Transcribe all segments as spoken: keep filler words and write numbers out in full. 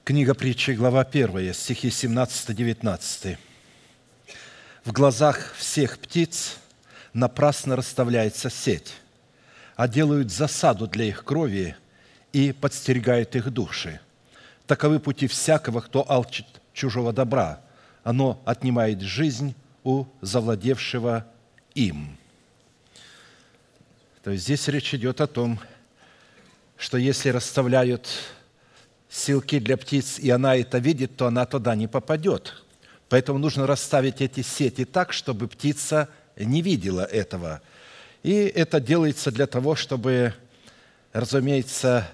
Книга притчи, глава первая, стихи семнадцатый-девятнадцатый. «В глазах всех птиц напрасно расставляется сеть, а делают засаду для их крови и подстерегают их души. Таковы пути всякого, кто алчит чужого добра. Оно отнимает жизнь у завладевшего им». То есть здесь речь идет о том, что если расставляют силки для птиц, и она это видит, то она туда не попадет. Поэтому нужно расставить эти сети так, чтобы птица не видела этого. И это делается для того, чтобы, разумеется,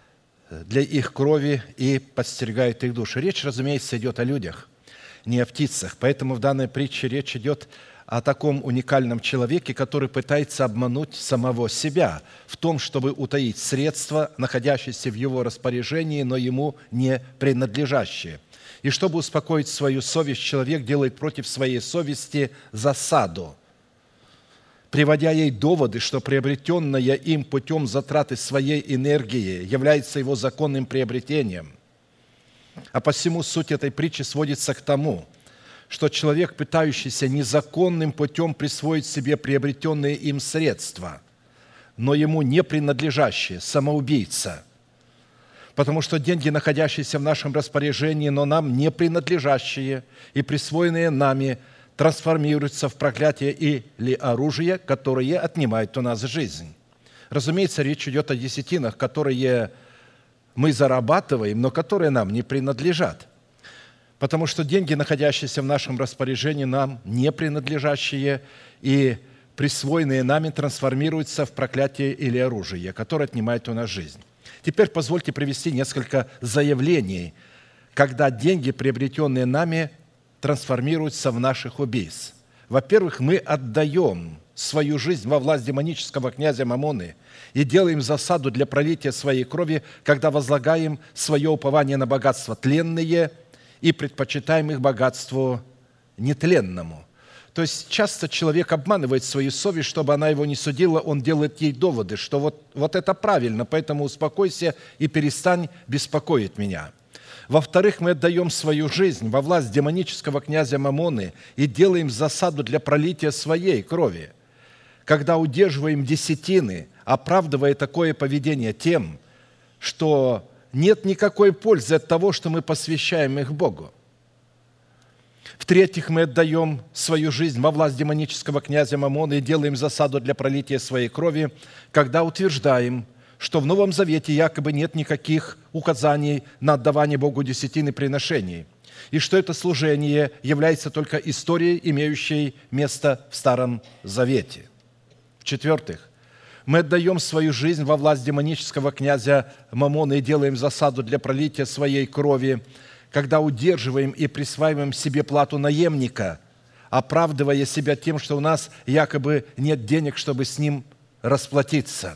для их крови и подстерегает их души. Речь, разумеется, идет о людях, не о птицах. Поэтому в данной притче речь идет о таком уникальном человеке, который пытается обмануть самого себя в том, чтобы утаить средства, находящиеся в его распоряжении, но ему не принадлежащие. И чтобы успокоить свою совесть, человек делает против своей совести засаду, приводя ей доводы, что приобретенное им путем затраты своей энергии является его законным приобретением. А посему суть этой притчи сводится к тому, что человек, пытающийся незаконным путем присвоить себе приобретенные им средства, но ему не принадлежащие, самоубийца. Потому что деньги, находящиеся в нашем распоряжении, но нам не принадлежащие и присвоенные нами, трансформируются в проклятие или оружие, которое отнимает у нас жизнь. Разумеется, речь идет о десятинах, которые мы зарабатываем, но которые нам не принадлежат. Потому что деньги, находящиеся в нашем распоряжении, нам не принадлежащие и присвоенные нами, трансформируются в проклятие или оружие, которое отнимает у нас жизнь. Теперь позвольте привести несколько заявлений, когда деньги, приобретенные нами, трансформируются в наших убийц. Во-первых, мы отдаем свою жизнь во власть демонического князя Мамоны и делаем засаду для пролития своей крови, когда возлагаем свое упование на богатства тленные и предпочитаем их богатству нетленному. То есть часто человек обманывает свою совесть, чтобы она его не судила, он делает ей доводы, что вот, вот это правильно, поэтому успокойся и перестань беспокоить меня. Во-вторых, мы отдаем свою жизнь во власть демонического князя Мамоны и делаем засаду для пролития своей крови, когда удерживаем десятины, оправдывая такое поведение тем, что нет никакой пользы от того, что мы посвящаем их Богу. В-третьих, мы отдаем свою жизнь во власть демонического князя Мамоны и делаем засаду для пролития своей крови, когда утверждаем, что в Новом Завете якобы нет никаких указаний на отдавание Богу десятины приношений, и что это служение является только историей, имеющей место в Старом Завете. В-четвертых, мы отдаем свою жизнь во власть демонического князя Мамоны и делаем засаду для пролития своей крови, когда удерживаем и присваиваем себе плату наемника, оправдывая себя тем, что у нас якобы нет денег, чтобы с ним расплатиться.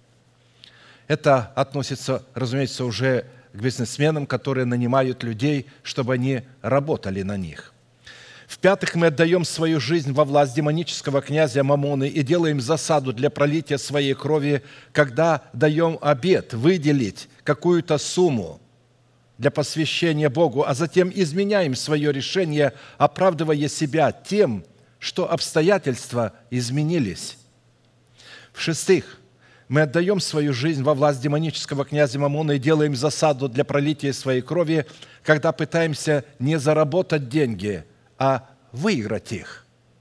Это относится, разумеется, уже к бизнесменам, которые нанимают людей, чтобы они работали на них. В-пятых, мы отдаем свою жизнь во власть демонического князя Мамоны и делаем засаду для пролития своей крови, когда даем обет выделить какую-то сумму для посвящения Богу, а затем изменяем свое решение, оправдывая себя тем, что обстоятельства изменились. В-шестых, мы отдаем свою жизнь во власть демонического князя Мамоны и делаем засаду для пролития своей крови, когда пытаемся не заработать деньги, а выиграть их.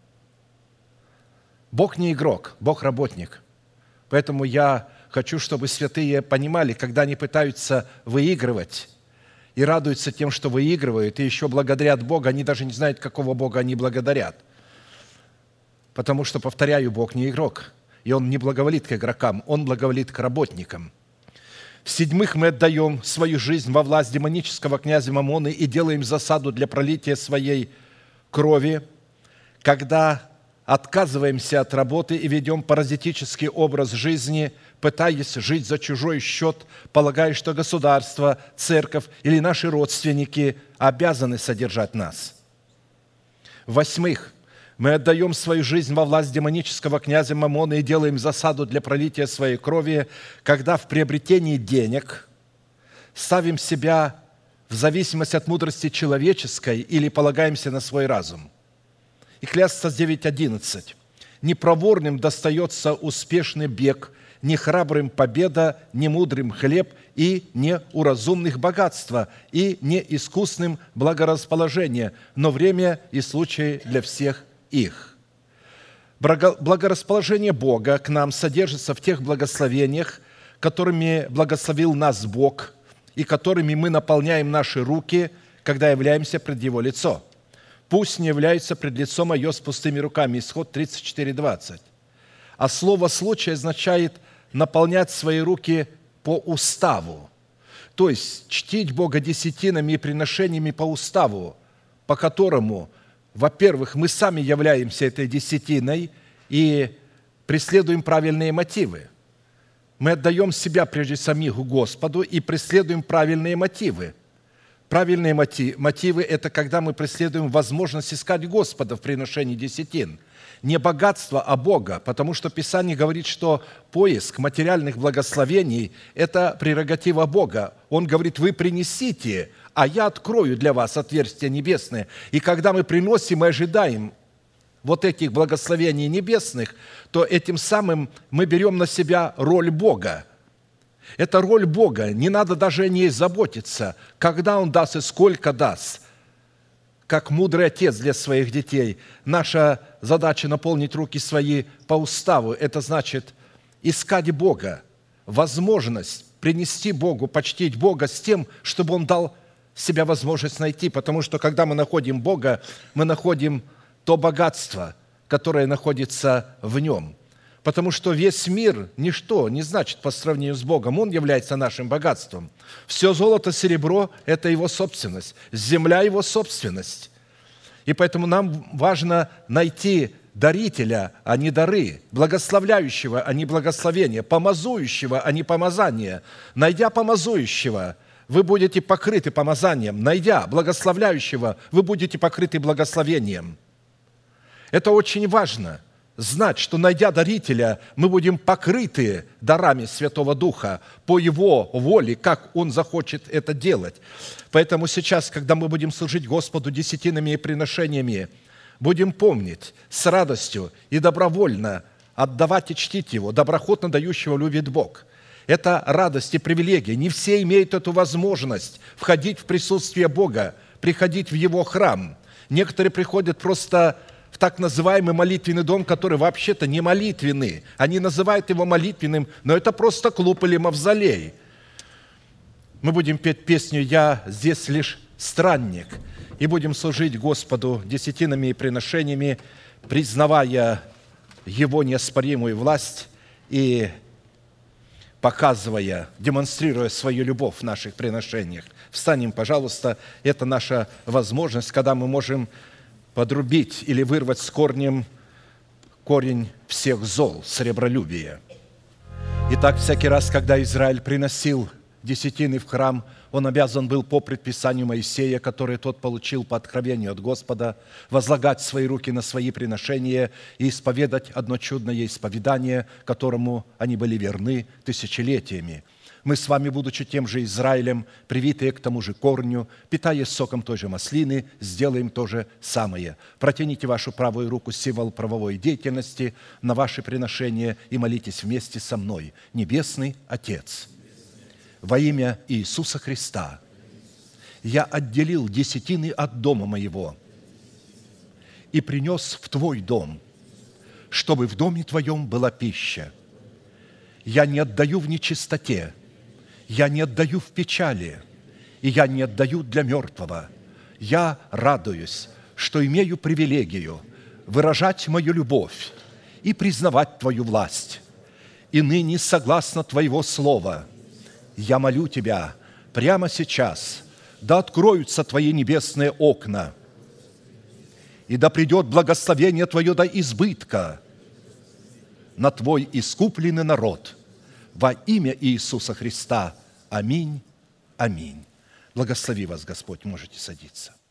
Бог не игрок, Бог работник. Поэтому я хочу, чтобы святые понимали, когда они пытаются выигрывать и радуются тем, что выигрывают, и еще благодарят Бога, они даже не знают, какого Бога они благодарят. Потому что, повторяю, Бог не игрок, и Он не благоволит к игрокам, Он благоволит к работникам. В-седьмых, мы отдаем свою жизнь во власть демонического князя Мамоны и делаем засаду для пролития своей крови, когда отказываемся от работы и ведем паразитический образ жизни, пытаясь жить за чужой счет, полагая, что государство, церковь или наши родственники обязаны содержать нас. В-восьмых, мы отдаем свою жизнь во власть демонического князя Мамоны и делаем засаду для пролития своей крови, когда в приобретении денег ставим себя в зависимости от мудрости человеческой или полагаемся на свой разум. Екклесиастес девять одиннадцать. «Непроворным достается успешный бег, не храбрым победа, не мудрым хлеб, и не у разумных богатства, и не искусным благорасположение, но время и случай для всех их». Благорасположение Бога к нам содержится в тех благословениях, которыми благословил нас Бог и которыми мы наполняем наши руки, когда являемся пред Его лицо. «Пусть не являются пред лицом Мое с пустыми руками». Исход тридцать четыре двадцать. А слово «случай» означает наполнять свои руки по уставу, то есть чтить Бога десятинами и приношениями по уставу, по которому, во-первых, мы сами являемся этой десятиной и преследуем правильные мотивы. Мы отдаем себя прежде самих Господу и преследуем правильные мотивы. Правильные мотивы – это когда мы преследуем возможность искать Господа в приношении десятин. Не богатство, а Бога, потому что Писание говорит, что поиск материальных благословений – это прерогатива Бога. Он говорит: вы принесите, а я открою для вас отверстия небесные. И когда мы приносим и ожидаем вот этих благословений небесных, то этим самым мы берем на себя роль Бога. Это роль Бога, не надо даже о ней заботиться, когда Он даст и сколько даст. Как мудрый отец для своих детей, наша задача наполнить руки свои по уставу. Это значит искать Бога, возможность принести Богу, почтить Бога с тем, чтобы Он дал себя возможность найти. Потому что, когда мы находим Бога, мы находим то богатство, которое находится в Нем. Потому что весь мир ничто не значит по сравнению с Богом. Он является нашим богатством. Все золото, серебро – это Его собственность. Земля – Его собственность. И поэтому нам важно найти дарителя, а не дары, благословляющего, а не благословение, помазующего, а не помазание. Найдя помазующего, вы будете покрыты помазанием. Найдя благословляющего, вы будете покрыты благословением. Это очень важно. Знать, что, найдя дарителя, мы будем покрыты дарами Святого Духа по Его воле, как Он захочет это делать. Поэтому сейчас, когда мы будем служить Господу десятинами и приношениями, будем помнить с радостью и добровольно отдавать и чтить Его, доброхотно дающего любит Бог. Это радость и привилегия. Не все имеют эту возможность входить в присутствие Бога, приходить в Его храм. Некоторые приходят просто в так называемый молитвенный дом, который вообще-то не молитвенный. Они называют его молитвенным, но это просто клуб или мавзолей. Мы будем петь песню «Я здесь лишь странник» и будем служить Господу десятинами и приношениями, признавая Его неоспоримую власть и показывая, демонстрируя свою любовь в наших приношениях. Встанем, пожалуйста, это наша возможность, когда мы можем подрубить или вырвать с корнем корень всех зол, сребролюбия. Итак, всякий раз, когда Израиль приносил десятины в храм, он обязан был по предписанию Моисея, которое тот получил по откровению от Господа, возлагать свои руки на свои приношения и исповедать одно чудное исповедание, которому они были верны тысячелетиями. Мы с вами, будучи тем же Израилем, привитые к тому же корню, питаясь соком той же маслины, сделаем то же самое. Протяните вашу правую руку, символ правовой деятельности, на ваши приношения и молитесь вместе со мной. Небесный Отец, во имя Иисуса Христа я отделил десятины от дома моего и принес в Твой дом, чтобы в доме Твоем была пища. Я не отдаю в нечистоте, я не отдаю в печали, и я не отдаю для мертвого. Я радуюсь, что имею привилегию выражать мою любовь и признавать Твою власть. И ныне, согласно Твоего слова, я молю Тебя прямо сейчас, да откроются Твои небесные окна, и да придет благословение Твое до избытка на Твой искупленный народ. Во имя Иисуса Христа. Аминь. Аминь. Благослови вас, Господь. Можете садиться.